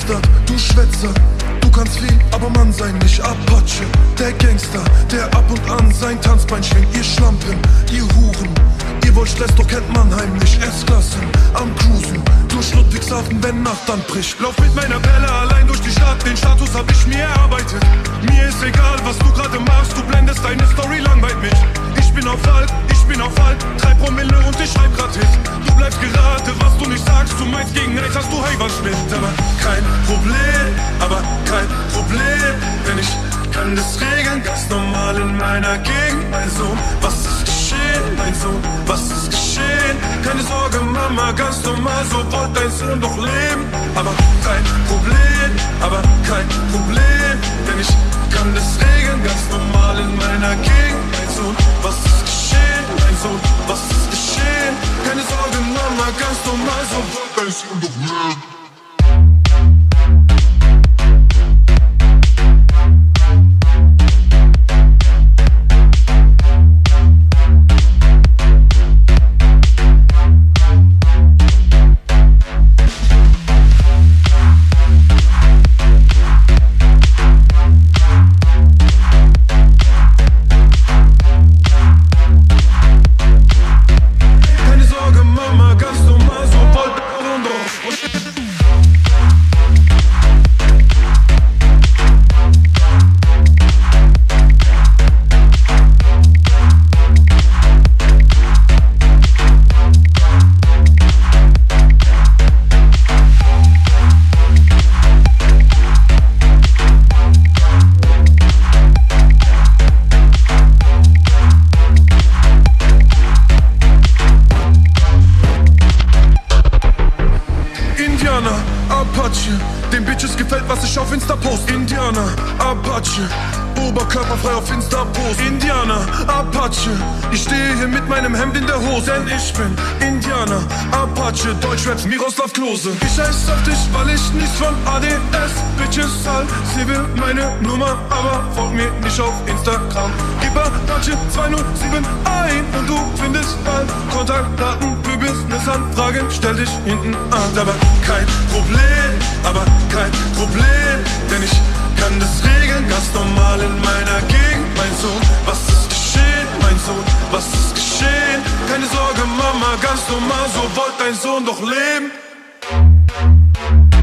Bastard, du Schwätzer. Du kannst viel, aber Mann sein nicht. Apache, der Gangster, der ab und an sein Tanzbein schwingt. Ihr Schlampen, ihr Huren, ihr wollt Stress, doch kennt man heimlich. S-Klassen am Cruisen, durch Ludwigshafen, wenn Nacht dann bricht. Lauf mit meiner Bälle allein durch die Stadt, den Status hab ich mir erarbeitet. Mir ist egal, was du gerade machst, du blendest deine Story, langweilt mich. Ich bin auf Halt, 3 Promille und ich schreib grad Hit. Du bleibst gerade, was du nicht sagst, du meinst gegen Hate, hast du Heimatschnitt. Aber kein Problem, denn ich kann das regeln, ganz normal in meiner Gegend. Mein Sohn, was ist geschehen? Mein Sohn, was ist geschehen? Keine Sorge, Mama, ganz normal, so wollt dein Sohn doch leben. Aber kein Problem, denn ich kann das regeln, ganz normal in meiner Gegend. Mein Sohn, was ist geschehen? Mein Sohn, was ist geschehen? Keine Sorge, Mama, ganz normal, so wollt dein Sohn doch leben. Apache, den Bitches gefällt, was ich auf Insta post. Indianer, Apache, oberkörperfrei auf Insta post. Indianer, Apache, ich stehe hier mit meinem Hemd in der Hose. Denn ich bin Indianer, Apache, Deutschrap, Miroslav Klose. Ich scheiß auf dich, weil ich nichts von ADS Bitches halt, sie will meine Nummer, aber folgt mir nicht auf Instagram. Gib Apache 207 ein und du findest bald Kontaktdaten für Business-Anfragen. Stell dich hinten an, aber kein Problem, denn ich kann das regeln, ganz normal in meiner Gegend. Mein Sohn, was ist geschehen? Mein Sohn, was ist geschehen? Keine Sorge, Mama, ganz normal, so wollt dein Sohn doch leben.